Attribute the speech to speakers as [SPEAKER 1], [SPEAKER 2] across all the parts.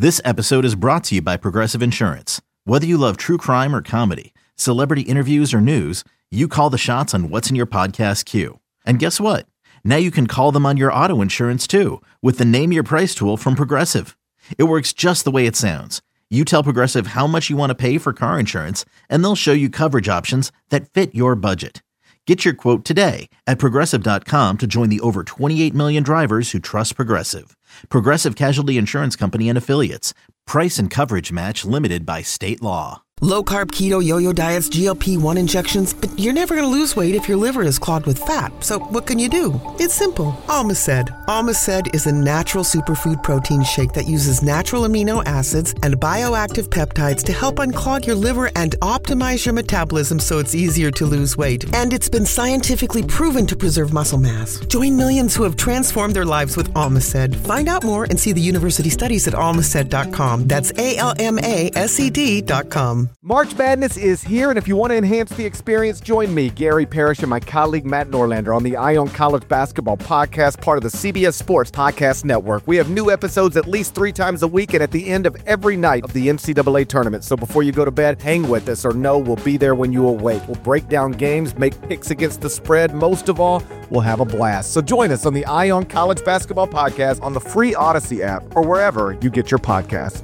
[SPEAKER 1] This episode is brought to you by Progressive Insurance. Whether you love true crime or comedy, celebrity interviews or news, you call the shots on what's in your podcast queue. And guess what? Now you can call them on your auto insurance too with the Name Your Price tool from Progressive. It works just the way it sounds. You tell Progressive how much you want to pay for car insurance, and they'll show you coverage options that fit your budget. Get your quote today at Progressive.com to join the over 28 million drivers who trust Progressive. Progressive Casualty Insurance Company and Affiliates. Price and coverage match limited by state law.
[SPEAKER 2] Low-carb keto yo-yo diets, GLP-1 injections, but you're never going to lose weight if your liver is clogged with fat. So what can you do? It's simple. Almaced. Almaced is a natural superfood protein shake that uses natural amino acids and bioactive peptides to help unclog your liver and optimize your metabolism so it's easier to lose weight. And it's been scientifically proven to preserve muscle mass. Join millions who have transformed their lives with Almaced. Find out more and see the university studies at almaced.com. That's ALMASED.com.
[SPEAKER 3] March Madness is here, and if you want to enhance the experience, join me, Gary Parrish, and my colleague Matt Norlander on the Ion College Basketball Podcast, part of the CBS Sports Podcast Network. We have new episodes at least 3 times a week and at the end of every night of the NCAA tournament. So before you go to bed, hang with us, or know we'll be there when you awake. We'll break down games, make picks against the spread. Most of all, we'll have a blast. So join us on the Ion College Basketball Podcast on the free Odyssey app or wherever you get your podcasts.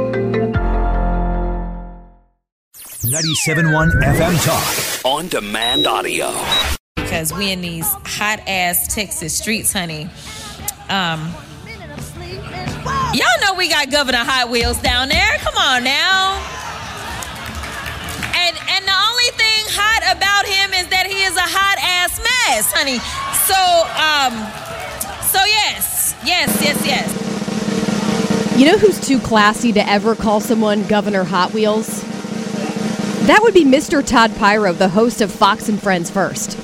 [SPEAKER 4] 97.1 FM Talk. On demand audio.
[SPEAKER 5] Because we in these hot-ass Texas streets, honey. Y'all know we got Governor Hot Wheels down there. Come on now. And the only thing hot about him is that he is a hot-ass mess, honey. So yes.
[SPEAKER 6] You know who's too classy to ever call someone Governor Hot Wheels? That would be Mr. Todd Pyro, the host of Fox and Friends First.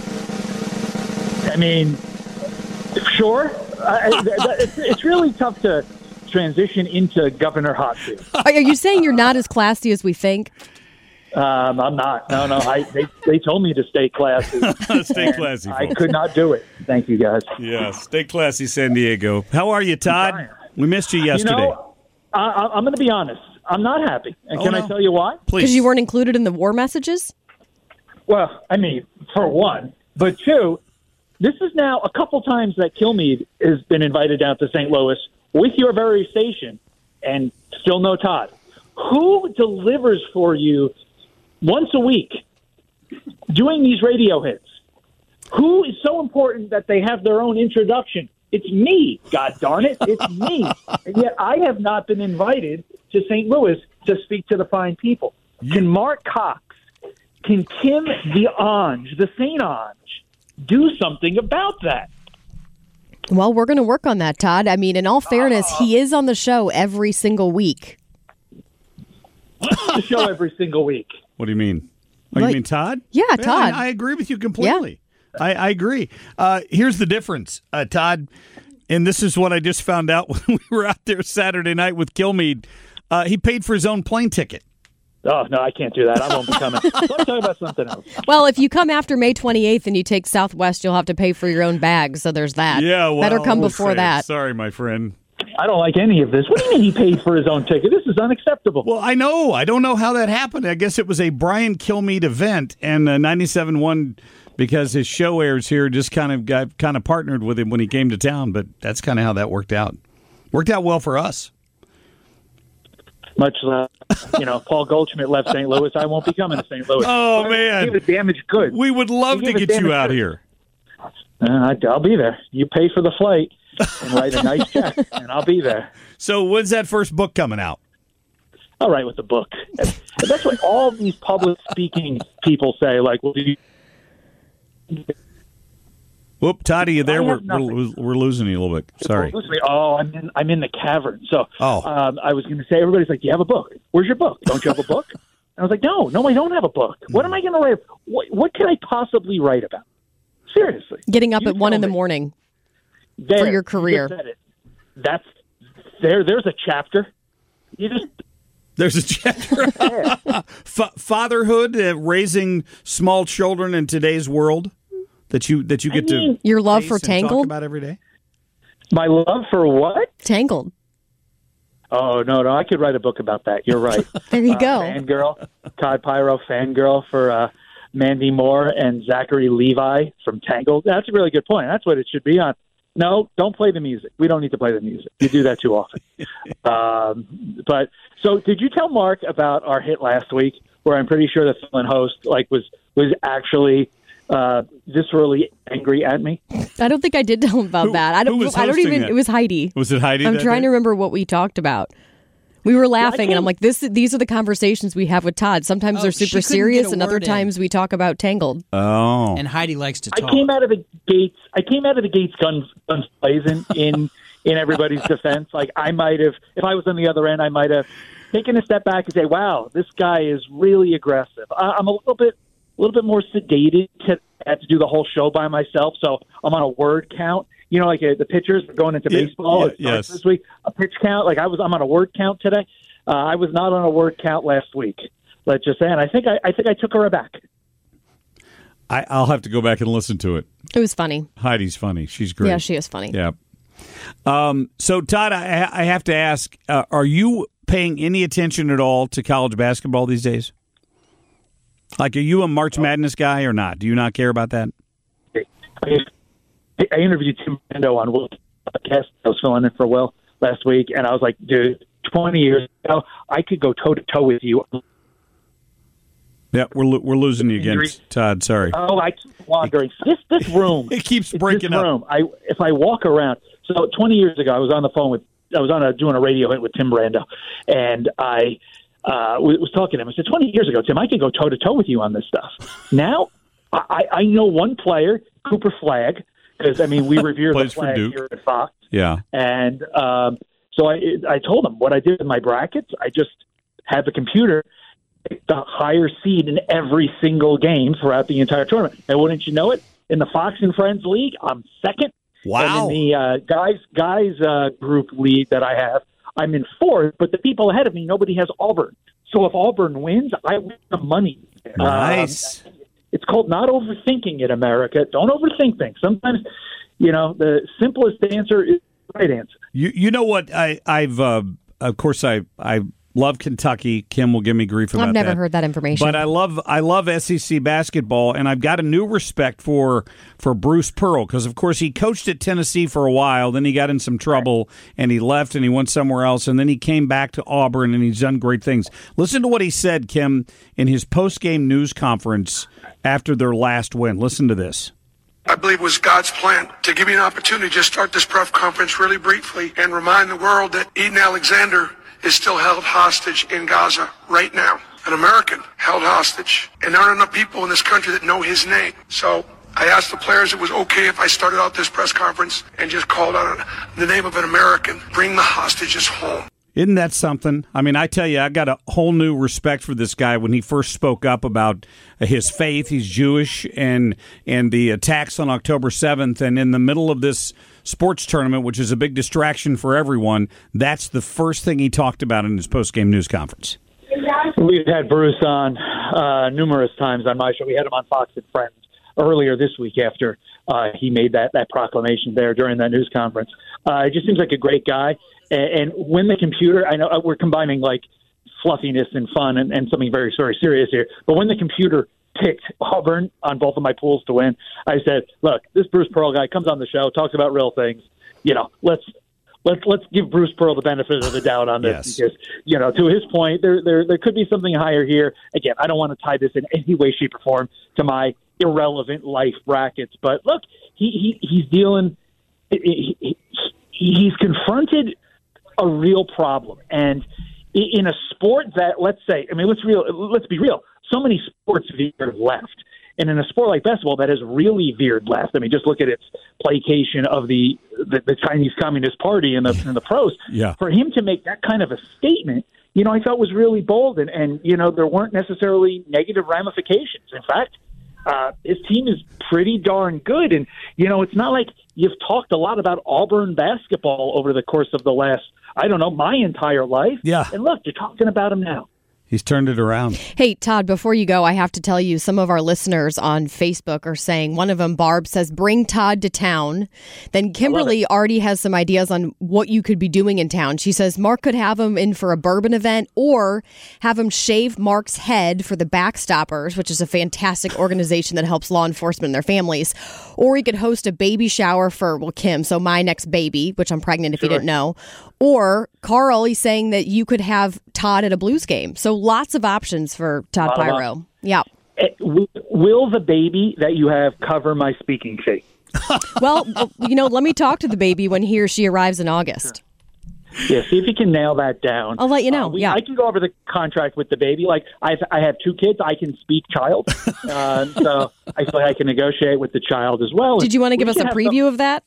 [SPEAKER 7] I mean, sure. It's really tough to transition into Governor Hot Wheels.
[SPEAKER 6] Are you saying you're not as classy as we think?
[SPEAKER 7] I'm not. No. They told me to stay classy.
[SPEAKER 8] Stay classy, folks.
[SPEAKER 7] I could not do it. Thank you, guys.
[SPEAKER 8] Yeah, stay classy, San Diego. How are you, Todd? We missed you yesterday.
[SPEAKER 7] You know, I'm going to be honest. I'm not happy. And can I tell you why?
[SPEAKER 8] Please.
[SPEAKER 6] Because you weren't included in the war messages?
[SPEAKER 7] Well, I mean, for one. But two, this is now a couple times that Kilmeade has been invited down to St. Louis with your very station, and still no Todd. Who delivers for you once a week doing these radio hits? Who is so important that they have their own introduction? It's me, God darn it. It's me. And yet I have not been invited to St. Louis to speak to the fine people. Can Mark Cox, can Kim the St. Ange, do something about that?
[SPEAKER 6] Well, we're going to work on that, Todd. I mean, in all fairness, he is on the show every single week.
[SPEAKER 7] The show every single week.
[SPEAKER 8] What do you mean? You mean Todd?
[SPEAKER 6] Yeah, Todd.
[SPEAKER 8] I agree with you completely. Yeah. I agree. Here's the difference, Todd, and this is what I just found out when we were out there Saturday night with Kilmeade. He paid for his own plane ticket.
[SPEAKER 7] Oh, no, I can't do that. I won't be coming. Let's talk about something else.
[SPEAKER 6] Well, if you come after May 28th and you take Southwest, you'll have to pay for your own bag, so there's that.
[SPEAKER 8] Yeah, well,
[SPEAKER 6] better come before that.
[SPEAKER 8] Sorry, my friend.
[SPEAKER 7] I don't like any of this. What do you mean he paid for his own ticket? This is unacceptable.
[SPEAKER 8] Well, I know. I don't know how that happened. I guess it was a Brian Kilmeade event, and 97.1, because his show airs here, just kind of partnered with him when he came to town. But that's kind of how that worked out. Worked out well for us.
[SPEAKER 7] Much Paul Goldschmidt left St. Louis. I won't be coming to St. Louis.
[SPEAKER 8] Oh, man.
[SPEAKER 7] He was damaged goods.
[SPEAKER 8] We would love to get you out here.
[SPEAKER 7] I'll be there. You pay for the flight and write a nice check, and I'll be there.
[SPEAKER 8] So when's that first book coming out?
[SPEAKER 7] I'll write with the book. That's what all these public speaking people say. Like, well, do you...
[SPEAKER 8] Whoop, Todd, are you there? We're losing you a little bit. Sorry.
[SPEAKER 7] Oh, I'm in the cavern. So I was going to say, everybody's like, do you have a book? Where's your book? Don't you have a book? And I was like, no, I don't have a book. What am I going to write? What can I possibly write about? Seriously.
[SPEAKER 6] Getting up at 1 in the morning for your career.
[SPEAKER 7] That's there's a chapter.
[SPEAKER 8] There's a chapter. Fatherhood, raising small children in today's world. That you get to
[SPEAKER 6] your love for
[SPEAKER 8] Tangled
[SPEAKER 6] Tangled
[SPEAKER 8] talk about every day.
[SPEAKER 7] My love for what?
[SPEAKER 6] Tangled.
[SPEAKER 7] Oh, no, I could write a book about that. You're right.
[SPEAKER 6] There you go.
[SPEAKER 7] Fangirl, Todd Pyro, fangirl for Mandy Moore and Zachary Levi from Tangled. That's a really good point. That's what it should be on. No, don't play the music. We don't need to play the music. You do that too often. But so did you tell Mark about our hit last week where I'm pretty sure the fill-in host was actually viscerally angry at me?
[SPEAKER 6] I don't think I did tell him about that. I don't even.
[SPEAKER 8] It?
[SPEAKER 6] It was Heidi.
[SPEAKER 8] Was it Heidi?
[SPEAKER 6] I'm trying to remember what we talked about. We were laughing, and I'm like, these are the conversations we have with Todd. Sometimes they're super serious, and other times we talk about Tangled.
[SPEAKER 8] Oh.
[SPEAKER 9] And Heidi likes to talk.
[SPEAKER 7] I came out of the gates guns blazing in everybody's defense. Like, I might have, if I was on the other end, I might have taken a step back and say, wow, this guy is really aggressive. I'm a little bit more sedated to do the whole show by myself, so I'm on a word count. You know, like the pitchers going into baseball.
[SPEAKER 8] Yes.
[SPEAKER 7] This week, a pitch count. Like I'm on a word count today. I was not on a word count last week. Let's just say, and I think I took her aback.
[SPEAKER 8] I'll have to go back and listen to it.
[SPEAKER 6] It was funny.
[SPEAKER 8] Heidi's funny. She's great.
[SPEAKER 6] Yeah, she is funny.
[SPEAKER 8] Yeah. So Todd, I have to ask: are you paying any attention at all to college basketball these days? Like, are you a March Madness guy or not? Do you not care about that?
[SPEAKER 7] I interviewed Tim Brando on Will's podcast. I was filling in for Will last week, and I was like, dude, 20 years ago, I could go toe-to-toe with you.
[SPEAKER 8] Yeah, we're losing you again, Todd. Sorry.
[SPEAKER 7] Oh, I keep wandering. This room.
[SPEAKER 8] It keeps breaking up.
[SPEAKER 7] Room, if I walk around. So 20 years ago, I was on the phone doing a radio hit with Tim Brando, and I was talking to him. I said, 20 years ago, Tim, I could go toe-to-toe with you on this stuff. Now, I know one player, Cooper Flagg, because, I mean, we revere the Flag here at Fox.
[SPEAKER 8] Yeah.
[SPEAKER 7] And so I told him what I did with my brackets. I just had the computer pick the higher seed in every single game throughout the entire tournament. And wouldn't you know it, in the Fox and Friends League, I'm second.
[SPEAKER 8] Wow.
[SPEAKER 7] And in the guys group league that I have, I'm in fourth, but the people ahead of me, nobody has Auburn. So if Auburn wins, I win the money.
[SPEAKER 8] Nice.
[SPEAKER 7] It's called not overthinking it, America. Don't overthink things. Sometimes, the simplest answer is the right answer.
[SPEAKER 8] You know what? I've of course I love Kentucky. Kim will give me grief about that.
[SPEAKER 6] I've never heard that information.
[SPEAKER 8] But I love SEC basketball, and I've got a new respect for Bruce Pearl because, of course, he coached at Tennessee for a while. Then he got in some trouble, and he left, and he went somewhere else. And then he came back to Auburn, and he's done great things. Listen to what he said, Kim, in his post-game news conference after their last win. Listen to this.
[SPEAKER 10] I believe it was God's plan to give me an opportunity to just start this press conference really briefly and remind the world that Eden Alexander is still held hostage in Gaza right now. An American held hostage. And there aren't enough people in this country that know his name. So I asked the players if it was okay if I started out this press conference and just called out the name of an American. Bring the hostages home.
[SPEAKER 8] Isn't that something? I mean, I tell you, I got a whole new respect for this guy when he first spoke up about his faith. He's Jewish, and the attacks on October 7th, and in the middle of this sports tournament, which is a big distraction for everyone, that's the first thing he talked about in his post-game news conference.
[SPEAKER 7] We've had Bruce on numerous times on my show. We had him on Fox and Friends earlier this week after he made that proclamation there during that news conference. It just seems like a great guy. And when the computer, I know we're combining like fluffiness and fun and something very, very serious here, but when the computer picked Auburn on both of my pools to win, I said, look, this Bruce Pearl guy comes on the show, talks about real things. Let's give Bruce Pearl the benefit of the doubt on this.
[SPEAKER 8] Yes.
[SPEAKER 7] Because, to his point, there could be something higher here. Again, I don't want to tie this in any way, shape, or form to my irrelevant life brackets, but look, he's dealing. He's confronted a real problem, and in a sport that, let's be real. So many sports veered left, and in a sport like basketball that has really veered left. I mean, just look at its placation of the Chinese Communist Party in the pros.
[SPEAKER 8] Yeah.
[SPEAKER 7] For him to make that kind of a statement, I thought was really bold, and there weren't necessarily negative ramifications. In fact, his team is pretty darn good, and it's not like you've talked a lot about Auburn basketball over the course of the last, my entire life.
[SPEAKER 8] Yeah.
[SPEAKER 7] And look, you're talking about him now.
[SPEAKER 8] He's turned it around.
[SPEAKER 6] Hey, Todd, before you go, I have to tell you, some of our listeners on Facebook are saying, one of them, Barb, says, bring Todd to town. Then Kimberly already has some ideas on what you could be doing in town. She says Mark could have him in for a bourbon event or have him shave Mark's head for the Backstoppers, which is a fantastic organization that helps law enforcement and their families. Or he could host a baby shower for, Kim, so my next baby, which I'm pregnant if you didn't know. Or Carl, he's saying that you could have Todd at a Blues game. So lots of options for Todd Pyro. Yeah.
[SPEAKER 7] Will the baby that you have cover my speaking fee?
[SPEAKER 6] Well, let me talk to the baby when he or she arrives in August.
[SPEAKER 7] Yeah, see if you can nail that down.
[SPEAKER 6] I'll let you know.
[SPEAKER 7] I can go over the contract with the baby. Like, I have 2 kids. I can speak child. So I feel like I can negotiate with the child as well.
[SPEAKER 6] Did you want to give us a preview of that?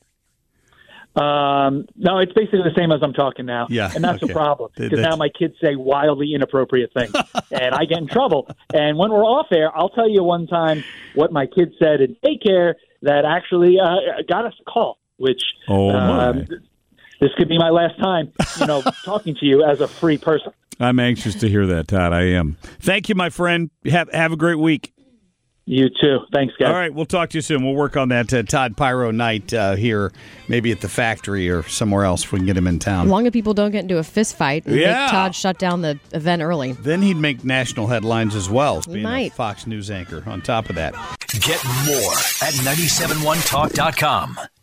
[SPEAKER 7] No, it's basically the same as I'm talking now.
[SPEAKER 8] Yeah,
[SPEAKER 7] and that's the problem. Because now my kids say wildly inappropriate things, and I get in trouble. And when we're off air, I'll tell you one time what my kids said in daycare that actually got us a call, which this could be my last time, talking to you as a free person.
[SPEAKER 8] I'm anxious to hear that, Todd. I am. Thank you, my friend. Have a great week.
[SPEAKER 7] You too. Thanks, guys.
[SPEAKER 8] All right, we'll talk to you soon. We'll work on that Todd Pyro night here, maybe at the factory or somewhere else if we can get him in town.
[SPEAKER 6] As long as people don't get into a fist fight and make Todd shut down the event early.
[SPEAKER 8] Then he'd make national headlines as well as being
[SPEAKER 6] might.
[SPEAKER 8] a Fox News anchor on top of that.
[SPEAKER 4] Get more at 971talk.com.